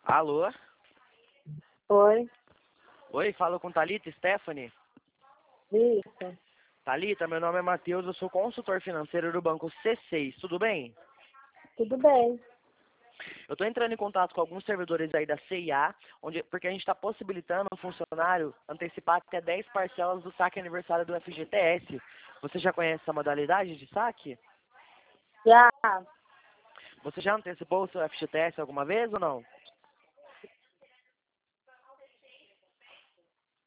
Alô? Oi, Oi, falo com Thalita Stephanie. isso. Thalita, meu nome é Matheus, eu sou consultor financeiro do banco C6, tudo bem? Tudo bem. Eu estou entrando em contato com alguns servidores aí da CIA, porque a gente está possibilitando o funcionário antecipar até 10 parcelas do saque aniversário do FGTS. Você já conhece essa modalidade de saque? Já, Você já antecipou o seu FGTS alguma vez ou não?